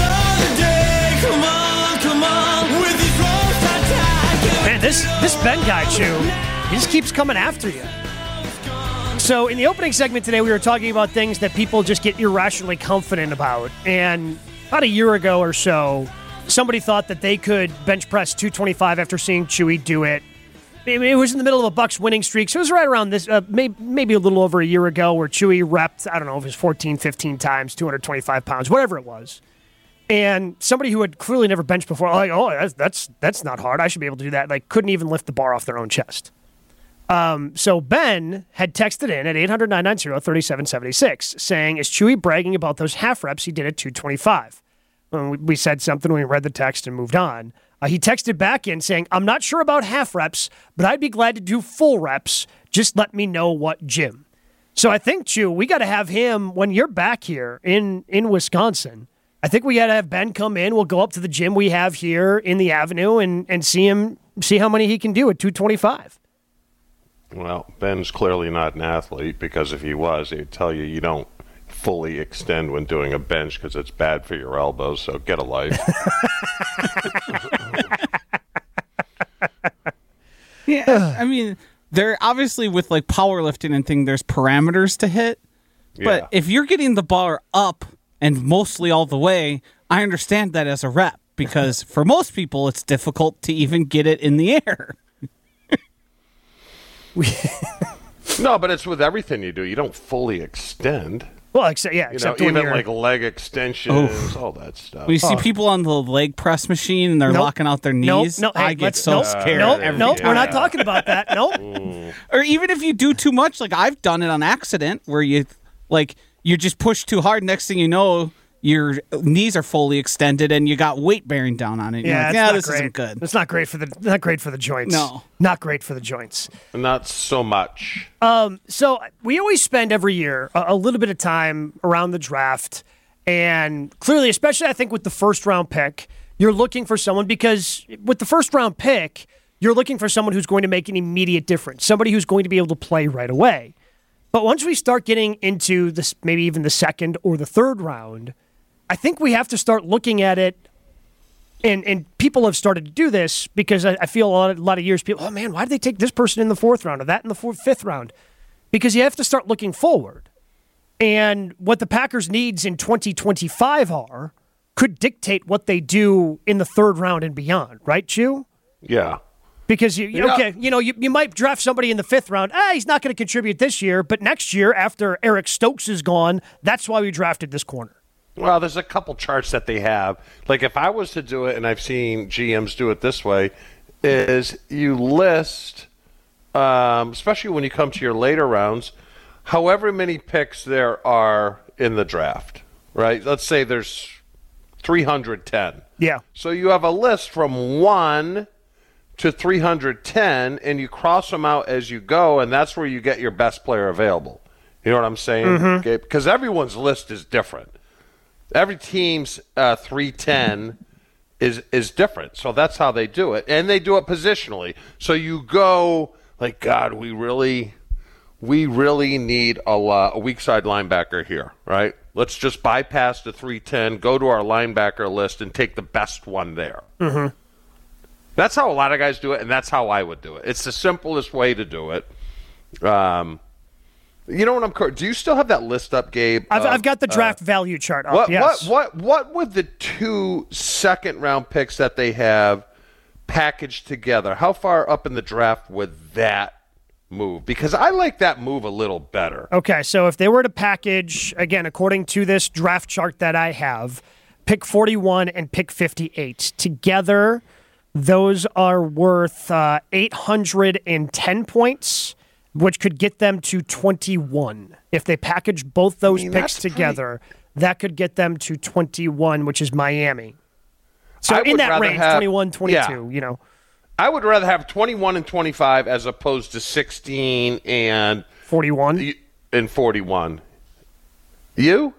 this this Ben guy, Chew, he just keeps coming after you. So in the opening segment today, we were talking about things that people just get irrationally confident about. And about a year ago or so, somebody thought that they could bench press two twenty-five after seeing Chewy do it. It was in the middle of a Bucks winning streak, so it was right around this, uh, maybe, maybe a little over a year ago, where Chewy repped, I don't know, if it was fourteen, fifteen times, two hundred twenty-five pounds, whatever it was. And somebody who had clearly never benched before, like, oh, that's that's that's not hard. I should be able to do that. Like, couldn't even lift the bar off their own chest. Um, so Ben had texted in at eight hundred, nine nine zero, three seven seven six saying, is Chewy bragging about those half reps he did at two twenty-five? When we, we said something, we read the text and moved on. Uh, he texted back in saying, I'm not sure about half reps, but I'd be glad to do full reps. Just let me know what gym. So I think, Chew, we got to have him, when you're back here in, in Wisconsin, I think we got to have Ben come in. We'll go up to the gym we have here in the Avenue and, and see him, see how many he can do at two twenty-five.
Well, Ben's clearly not an athlete, because if he was, he'd tell you you don't fully extend when doing a bench because it's bad for your elbows, so get a life.
Yeah, I mean, there obviously with like powerlifting and thing, there's parameters to hit. But
Yeah.
if you're getting the bar up and mostly all the way, I understand that as a rep, because for most people, it's difficult to even get it in the air.
No, but it's with everything you do. You don't fully extend.
Well, except, yeah,
You know,
except when
even
you're-
like leg extensions, all that stuff.
We see
Oh.
people on the leg press machine and they're
Nope.
locking out their
Nope,
knees.
no, hey,
I get
let's-
so
nope,
scared.
Nope,
every
nope,
time.
we're not talking about that. Nope.
Or even if you do too much, like I've done it on accident, where you like you just push too hard. Next thing you know, your knees are fully extended and you got weight bearing down on it. You're
Yeah,
like,
it's
yeah,
not
this
great.
isn't good.
It's not great for the not great for the joints.
No.
Not great for the joints.
Not so much.
Um, so we always spend every year a, a little bit of time around the draft, and clearly, especially I think with the first round pick, you're looking for someone, because with the first round pick, you're looking for someone who's going to make an immediate difference, somebody who's going to be able to play right away. But once we start getting into this, maybe even the second or the third round, I think we have to start looking at it, and and people have started to do this, because I, I feel a lot, of, a lot of years people, oh man, why did they take this person in the fourth round or that in the fourth, fifth round? Because you have to start looking forward. And what the Packers' needs in twenty twenty-five are could dictate what they do in the third round and beyond, right, Chew?
Yeah.
Because, you,
Yeah.
okay, you know, you, you might draft somebody in the fifth round. Ah, he's not going to contribute this year, but next year, after Eric Stokes is gone, that's why we drafted this corner.
Well, there's a couple charts that they have. Like if I was to do it, and I've seen G Ms do it this way, is you list, um, especially when you come to your later rounds, however many picks there are in the draft, right? Let's say there's three hundred ten.
Yeah.
So you have a list from one to three hundred ten, and you cross them out as you go, and that's where you get your best player available. You know what I'm saying?
Mhm.
Okay, because everyone's list is different. Every team's uh, three ten is is different, so that's how they do it, and they do it positionally. So you go like, God, we really, we really need a, uh, a weak side linebacker here, right? Let's just bypass the three ten, go to our linebacker list, and take the best one there.
Mm-hmm.
That's how a lot of guys do it, and that's how I would do it. It's the simplest way to do it. Um, you know what I'm? cur- Do you still have that list up, Gabe?
I've,
of,
I've got the
uh,
draft value chart up,
What,
yes.
what what what would the two second round picks that they have packaged together? How far up in the draft would that move? Because I like that move a little better.
Okay, so if they were to package, again, according to this draft chart that I have, pick forty-one and pick fifty-eight. Together, those are worth uh, eight hundred ten points, which could get them to twenty-one. If they package both those
I mean,
picks
that's
together, that could get them to twenty-one, which is Miami. So
I
in
would
that
rather
range,
have-
twenty-one, twenty-two,
yeah.
you know.
I would rather have twenty-one and twenty-five as opposed to sixteen and
forty-one
and forty-one. You?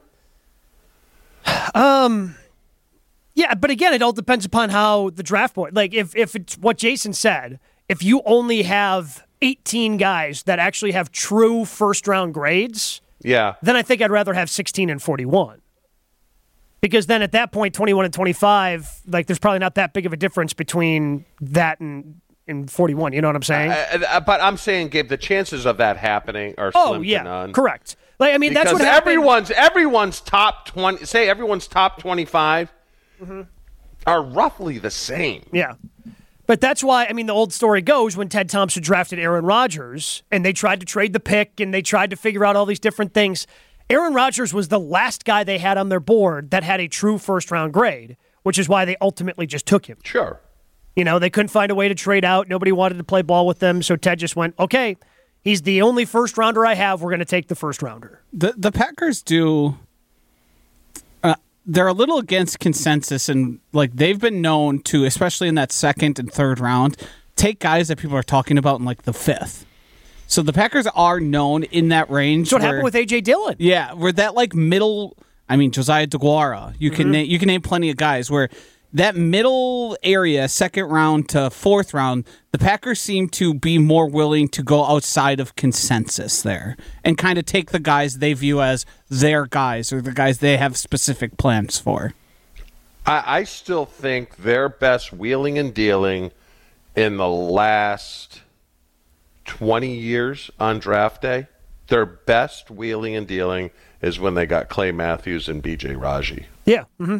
Um, yeah, but again, it all depends upon how the draft board. Like, if if it's what Jason said, if you only have eighteen guys that actually have true first round grades,
Yeah.
then I think I'd rather have sixteen and forty-one. Because then at that point, twenty-one and twenty-five, like there's probably not that big of a difference between that and in forty-one. You know what I'm saying?
Uh, uh, but I'm saying, Gabe, the chances of that happening are
oh,
slim
yeah,
to none.
correct. Like I mean,
because
that's what happened.
everyone's everyone's top twenty. Say everyone's top twenty-five
mm-hmm.
are roughly the same.
Yeah. But that's why, I mean, the old story goes when Ted Thompson drafted Aaron Rodgers and they tried to trade the pick and they tried to figure out all these different things. Aaron Rodgers was the last guy they had on their board that had a true first-round grade, which is why they ultimately just took him.
Sure.
You know, they couldn't find a way to trade out. Nobody wanted to play ball with them, so Ted just went, okay, he's the only first-rounder I have. We're going to take the first-rounder.
The, the Packers do... They're a little against consensus, and like they've been known to, especially in that second and third round, take guys that people are talking about in like the fifth. So the Packers are known in that range.
So what
where,
happened with A J Dillon?
Yeah, where that like middle. I mean, Josiah DeGuara. You can
Mm-hmm.
na- you can name plenty of guys where that middle area, second round to fourth round, the Packers seem to be more willing to go outside of consensus there and kind of take the guys they view as their guys or the guys they have specific plans for.
I, I still think their best wheeling and dealing in the last twenty years on draft day, their best wheeling and dealing is when they got Clay Matthews and B J Raji.
Yeah. Mm-hmm.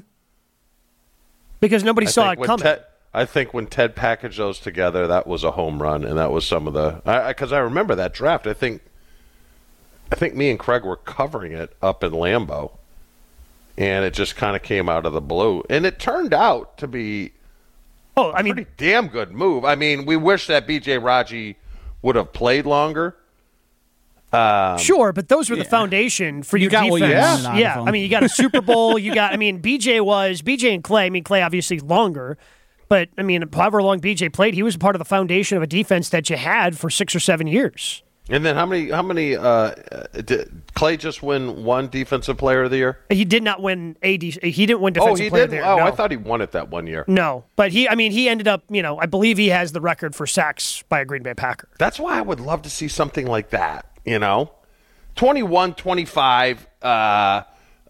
Because nobody
I
saw
think
it
when
coming.
Ted, I think when Ted packaged those together, that was a home run, and that was some of the. Because I, I, I remember that draft. I think, I think me and Craig were covering it up in Lambeau, and it just kind of came out of the blue, and it turned out to be.
Oh, I mean,
pretty damn good move. I mean, we wish that B J Raji would have played longer. Um,
sure, but those were the foundation for
You
your
got what
defense.
you wanted out of
yeah,
them.
I mean, you got a Super Bowl. You got, I mean, B J was B J and Clay. I mean, Clay obviously longer, but I mean, however long B J played, he was part of the foundation of a defense that you had for six or seven years.
And then how many? How many? Uh, did Clay just win one Defensive Player of the Year?
He did not win A D. He didn't win Defensive
oh, he
Player
did.
of the Year.
Oh,
no.
I thought he won it that one year.
No, but he. I mean, he ended up. You know, I believe he has the record for sacks by a Green Bay Packer.
That's why I would love to see something like that. You know, twenty-one, twenty-five, uh,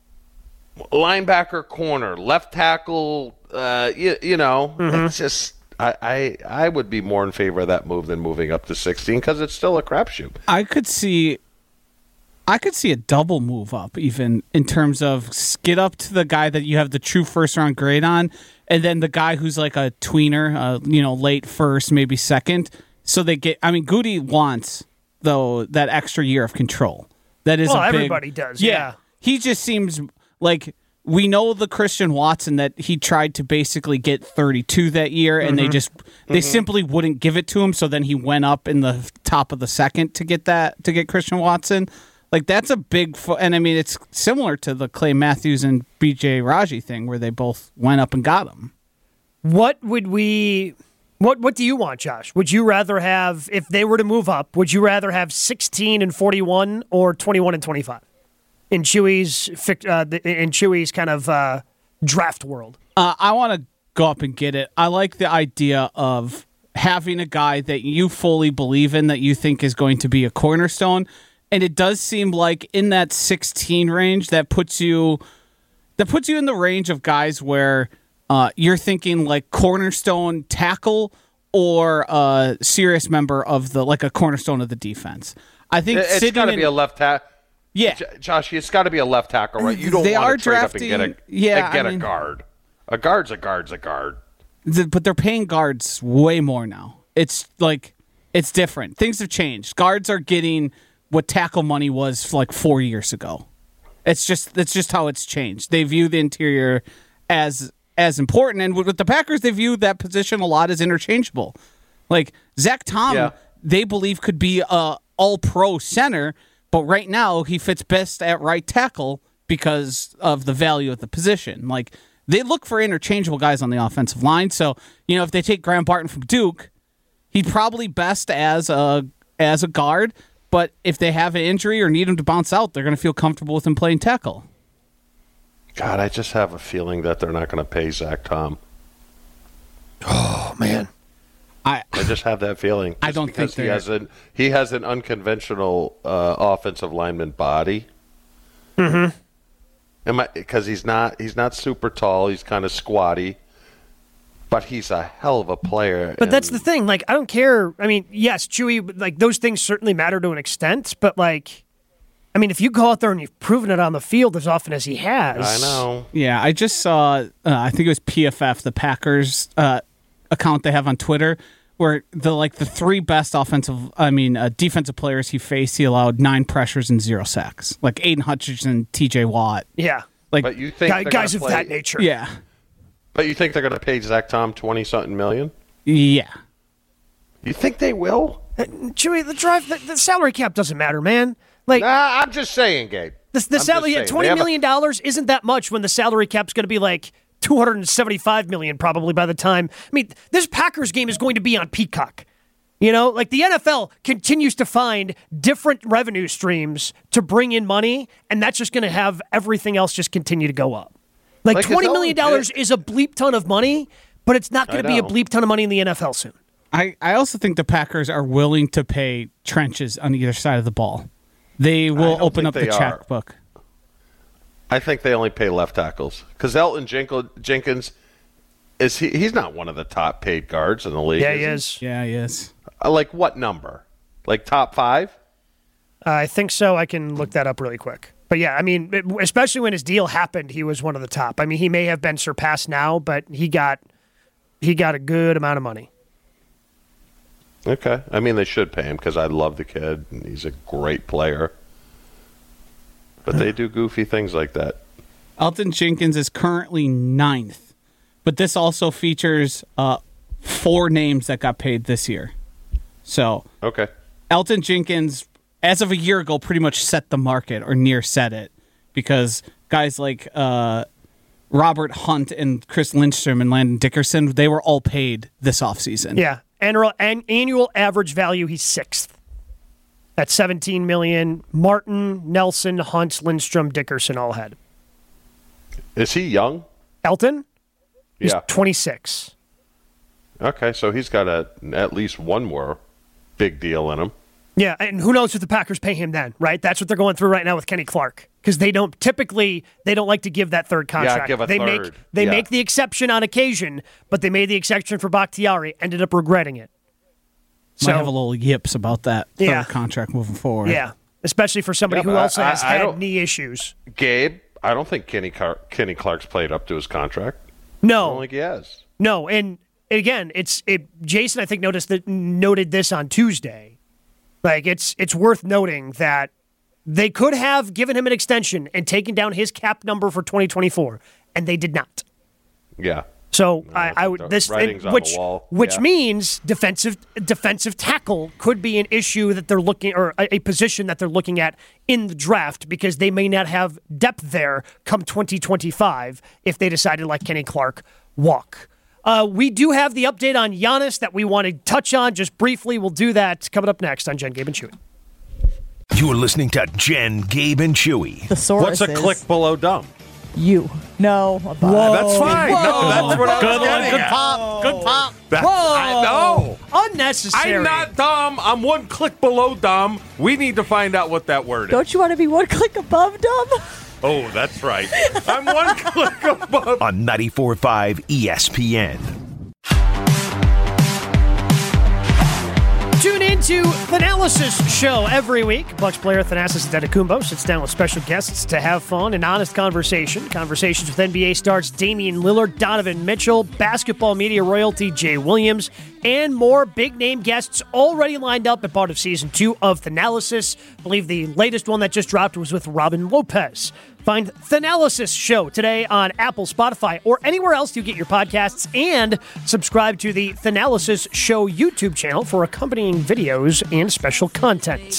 linebacker, corner, left tackle. Uh, you, you know,
Mm-hmm.
it's just. I, I I would be more in favor of that move than moving up to sixteen because it's still a crapshoot.
I could see, I could see a double move up even in terms of get up to the guy that you have the true first round grade on, and then the guy who's like a tweener, uh, you know, late first, maybe second. So they get. I mean, Goody wants though that extra year of control. That is
Well,
a big,
everybody does, yeah.
He just seems like. We know the Christian Watson that he tried to basically get thirty-two that year, and
Mm-hmm.
they just they simply wouldn't give it to him. So then he went up in the top of the second to get that to get Christian Watson. Like that's a big, fo- and I mean it's similar to the Clay Matthews and B J Raji thing where they both went up and got him.
What would we? What What do you want, Josh? Would you rather have if they were to move up? Would you rather have sixteen and forty-one or twenty-one and twenty-five? In Chewy's fic- uh, the- in Chewy's kind of uh, draft world.
Uh, I want to go up and get it. I like the idea of having a guy that you fully believe in that you think is going to be a cornerstone, and it does seem like in that sixteen range that puts you that puts you in the range of guys where uh, you're thinking like cornerstone tackle or a serious member of the like a cornerstone of the defense. I think
It- It's
sitting
got to
in-
be a left tackle.
yeah.
J- Josh, it's got to be a left tackle, right? You don't
They are
want to trade up and get a
drafting- yeah,
and get
I
a
mean-
guard. A guard's a guard's a guard.
The- but they're paying guards way more now. It's like it's different. Things have changed. Guards are getting what tackle money was like four years ago. It's just that's just how it's changed. They view the interior as as important, and with the Packers, they view that position a lot as interchangeable. Like Zach Tom,
Yeah.
they believe could be a All Pro center, but right now he fits best at right tackle because of the value of the position. Like. They look for interchangeable guys on the offensive line. So, you know, if they take Graham Barton from Duke, he'd probably best as a as a guard. But if they have an injury or need him to bounce out, they're going to feel comfortable with him playing tackle.
God, I just have a feeling that they're not going to pay Zach Tom.
Oh man,
I
I just have that feeling.
I
Just
don't
because
think
he
they're-
has an he has an unconventional uh, offensive lineman body. Mm-hmm. Am I because he's not he's not super tall. He's kind of squatty. But he's a hell of a player.
But that's the thing. Like, I don't care. I mean, yes, Chewy, like, those things certainly matter to an extent. But, like, I mean, if you go out there and you've proven it on the field as often as he has.
I know.
Yeah, I just saw, uh, I think it was P F F, the Packers uh, account they have on Twitter, where the like the three best offensive, I mean, uh, defensive players he faced, he allowed nine pressures and zero sacks. Like Aiden Hutchinson, T J Watt.
Yeah.
Like,
but you think
guy, guys of
play,
that nature.
Yeah.
But you think they're going to pay Zach Tom twenty-something million?
Yeah.
You think they will?
Uh, Chewy, the drive, the, the salary cap doesn't matter, man. Like,
nah, I'm just saying, Gabe.
The, the salary at twenty million dollars a- isn't that much when the salary cap's going to be like two hundred seventy-five million dollars probably by the time. I mean, this Packers game is going to be on Peacock. You know, like the N F L continues to find different revenue streams to bring in money, and that's just going to have everything else just continue to go up. Like,
like
twenty million dollars is a bleep ton of money, but it's not going to be a bleep ton of money in the N F L soon.
I, I also think the Packers are willing to pay trenches on either side of the ball. They will open up the checkbook.
I think they only pay left tackles because Elton Jenkins is he, he's not one of the top paid guards in the league.
Yeah, he
is.
is.
Yeah, he is.
Uh, like what number? Like top five?
Uh, I think so. I can look that up really quick. But yeah, I mean, it, especially when his deal happened, he was one of the top. I mean, he may have been surpassed now, but he got he got a good amount of money.
Okay. I mean, they should pay him because I love the kid and he's a great player. But they do goofy things like that.
Elton Jenkins is currently ninth, but this also features uh, four names that got paid this year. So,
okay,
Elton Jenkins, as of a year ago, pretty much set the market or near set it because guys like uh, Robert Hunt and Chris Lindstrom and Landon Dickerson, they were all paid this offseason.
Yeah, annual, an, annual average value, he's sixth. At seventeen million dollars, Martin, Nelson, Hunt, Lindstrom, Dickerson all had.
Is he young?
Elton? He's
yeah.
twenty-six.
Okay, so he's got a, at least one more big deal in him.
Yeah, and who knows if the Packers pay him then, right? That's what they're going through right now with Kenny Clark. Because they don't typically they don't like to give that third contract.
Yeah, give a
they
third.
make they
yeah.
make the exception on occasion, but they made the exception for Bakhtiari, ended up regretting it.
Might
So,
have a little yips about that third
Yeah.
contract moving forward.
Yeah, especially for somebody
Yeah,
who
but
also
I-
has
I- I
had
don't-
knee issues.
Gabe, I don't think Kenny Car- Kenny Clark's played up to his contract. I
No,
don't think he has.
no, and again, it's it. Jason, I think noticed that noted this on Tuesday. Like it's it's worth noting that they could have given him an extension and taken down his cap number for twenty twenty-four, and they did not.
Yeah.
So
No,
I, I would this
writing's on
which
the wall.
which
Yeah.
means defensive defensive tackle could be an issue that they're looking or a, a position that they're looking at in the draft because they may not have depth there come twenty twenty-five if they decide to let Kenny Clark walk. Uh, we do have the update on Giannis that we want to touch on just briefly. We'll do that coming up next on Jen, Gabe, and Chewy.
You're listening to Jen, Gabe, and Chewy.
Thesaurus
What's a
is
click below dumb?
You. No. Above.
That's fine. No, that's what I was
Good one.
getting
Good
at.
pop. Good pop.
That-
Whoa!
I know.
Unnecessary.
I'm not dumb. I'm one click below dumb. We need to find out what that word is.
Don't you want to be one click above dumb?
Oh, that's right. I'm one click above.
On ninety-four point five E S P N.
Tune into Thanalysis Show every week. Bucks player Thanasis Antetokounmpo sits down with special guests to have fun and honest conversation. Conversations with N B A stars Damian Lillard, Donovan Mitchell, basketball media royalty Jay Williams, and more big-name guests already lined up at part of Season two of Thanalysis. I believe the latest one that just dropped was with Robin Lopez. Find Thanalysis Show today on Apple, Spotify, or anywhere else you get your podcasts, and subscribe to the Thanalysis Show YouTube channel for accompanying videos and special content.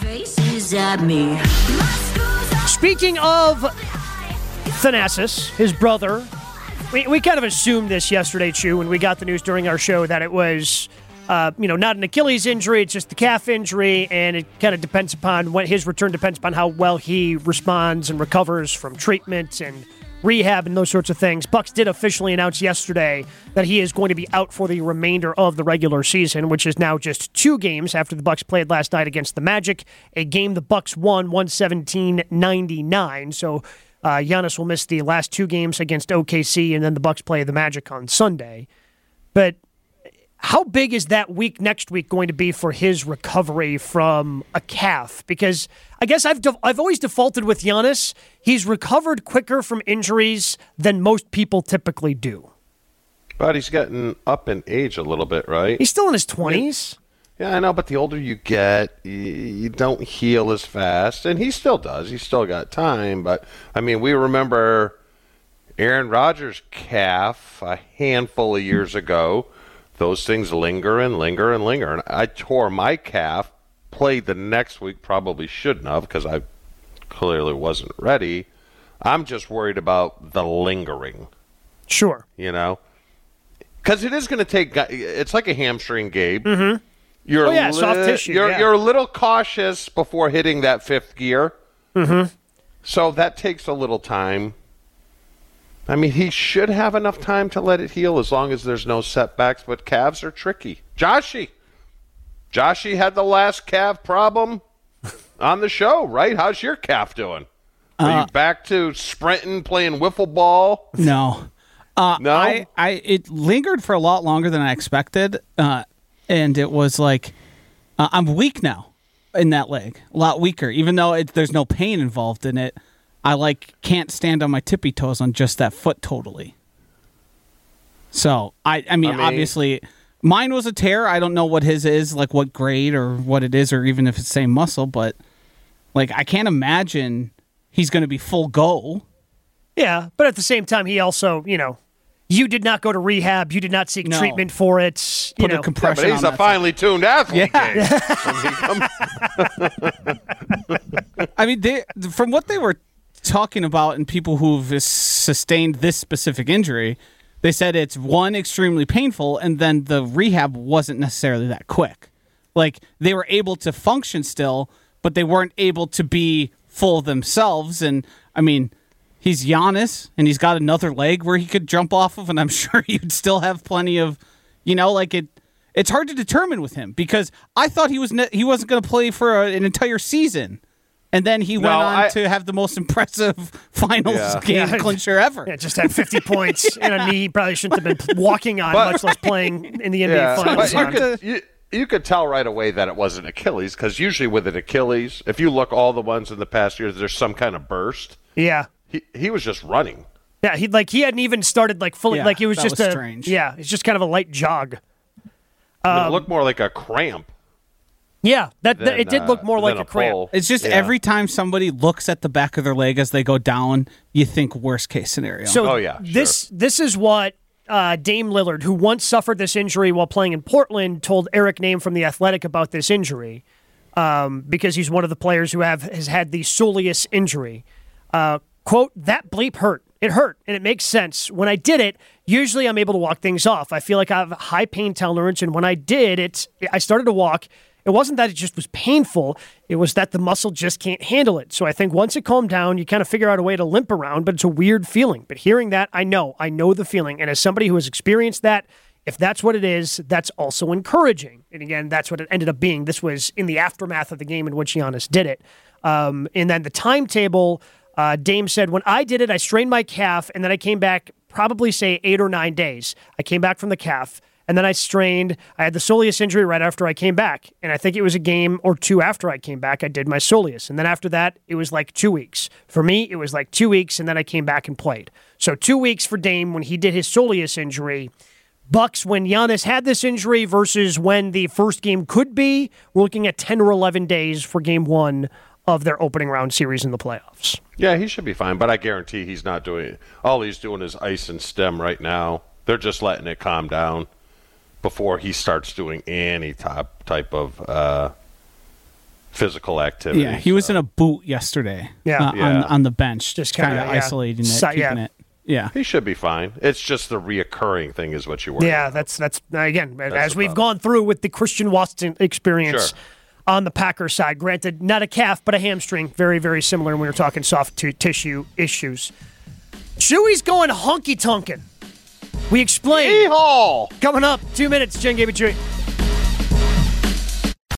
Speaking of Thanasis, his brother, we, we kind of assumed this yesterday, Chew, when we got the news during our show that it was, uh, you know, not an Achilles injury, it's just the calf injury, and it kind of depends upon when his return depends upon how well he responds and recovers from treatment and rehab and those sorts of things. Bucks did officially announce yesterday that he is going to be out for the remainder of the regular season, which is now just two games after the Bucks played last night against the Magic, a game the Bucks won one seventeen ninety-nine. So uh, Giannis will miss the last two games against O K C, and then the Bucks play the Magic on Sunday. But how big is that week next week going to be for his recovery from a calf? Because I guess I've de- I've always defaulted with Giannis. He's recovered quicker from injuries than most people typically do.
But he's getting up in age a little bit, right?
He's still in his twenties.
Yeah, I know, but the older you get, you, you don't heal as fast. And he still does. He's still got time. But, I mean, we remember Aaron Rodgers' calf a handful of years ago. Those things linger and linger and linger. And I tore my calf, played the next week, probably shouldn't have because I clearly wasn't ready. I'm just worried about the lingering.
Sure.
You know? Because it is going to take – it's like a hamstring, Gabe.
Mm-hmm.
You're
oh, yeah,
li-
soft tissue.
You're,
yeah.
you're a little cautious before hitting that fifth gear.
Mm-hmm.
So that takes a little time. I mean, he should have enough time to let it heal as long as there's no setbacks, but calves are tricky. Joshy. Joshy had the last calf problem on the show, right? How's your calf doing? Are
Uh,
you back to sprinting, playing wiffle ball?
No. Uh,
No?
I, I, it lingered for a lot longer than I expected, uh, and it was like, uh, I'm weak now in that leg, a lot weaker, even though it, there's no pain involved in it. I like can't stand on my tippy toes on just that foot totally. So I, I mean,
I mean,
obviously, mine was a tear. I don't know what his is, like what grade or what it is, or even if it's the same muscle. But like, I can't imagine he's going to be full go.
Yeah, but at the same time, he also, you know, you did not go to rehab. You did not seek
No.
treatment for it. You
Put a
know.
compression
Yeah, but he's
on
a
that
finely tuned athlete.
Yeah.
Gabe.
I mean, they, from what they were talking about and people who've sustained this specific injury, they said it's one extremely painful, and then the rehab wasn't necessarily that quick. Like they were able to function still, but they weren't able to be full themselves. And I mean, he's Giannis, and he's got another leg where he could jump off of, and I'm sure you'd still have plenty of, you know, like it. It's hard to determine with him because I thought he was ne- he wasn't going to play for a, an entire season. And then he went
No,
on
I-
to have the most impressive finals
Yeah.
game
Yeah.
clincher ever.
Yeah, just had fifty points and a knee he probably shouldn't have been walking on,
But-
much less playing in the N B A
Yeah,
Finals.
but you
on.
could, you, you could tell right away that it wasn't Achilles because usually with an Achilles, if you look all the ones in the past years, there's some kind of burst.
Yeah.
He he was just running.
Yeah, he like he hadn't even started like fully
Yeah,
like it was
that
just
was
a
strange.
yeah, it's just kind of a light jog.
I mean,
Um,
it looked more like a cramp.
Yeah, that, that
than,
it did look
uh,
more like
than
a cramp.
pull.
It's just
Yeah.
every time somebody looks at the back of their leg as they go down, you think worst case scenario.
So
Oh, yeah,
this this is what uh, Dame Lillard, who once suffered this injury while playing in Portland, told Eric Name from The Athletic about this injury um, because he's one of the players who have has had the soleus injury. Uh, quote, that bleep hurt. It hurt, and it makes sense. When I did it, usually I'm able to walk things off. I feel like I have high pain tolerance, and when I did it, I started to walk. It wasn't that it just was painful. It was that the muscle just can't handle it. So I think once it calmed down, you kind of figure out a way to limp around, but it's a weird feeling. But hearing that, I know. I know the feeling. And as somebody who has experienced that, if that's what it is, that's also encouraging. And again, that's what it ended up being. This was in the aftermath of the game in which Giannis did it. Um, and then the timetable, uh, Dame said, when I did it, I strained my calf, and then I came back probably, say, eight or nine days. I came back from the calf. And then I strained. I had the soleus injury right after I came back. And I think it was a game or two after I came back, I did my soleus. And then after that, it was like two weeks. For me, it was like two weeks, and then I came back and played. So two weeks for Dame when he did his soleus injury. Bucks when Giannis had this injury versus when the first game could be. We're looking at ten or eleven days for game one of their opening round series in the playoffs.
Yeah, he should be fine, but I guarantee he's not doing it. All he's doing is ice and stem right now. They're just letting it calm down before he starts doing any type type of uh, physical activity.
yeah, he was
so.
in a boot yesterday.
Yeah.
uh,
Yeah.
On, on the bench,
Just
just kind
kinda,
of
yeah.
isolating it,
Si-
keeping
yeah.
it. Yeah,
He should be fine. It's just the reoccurring thing is what you worry
Yeah,
about.
that's that's again as
the
we've
problem.
gone through with the Christian Watson experience
Sure.
on the Packers side. Granted, not a calf, but a hamstring. Very, very similar when we're talking soft t- tissue issues. Chewy's going honky tonkin'. We explain
Yeehaw!
coming up. Two minutes. Jen gave it Chewy.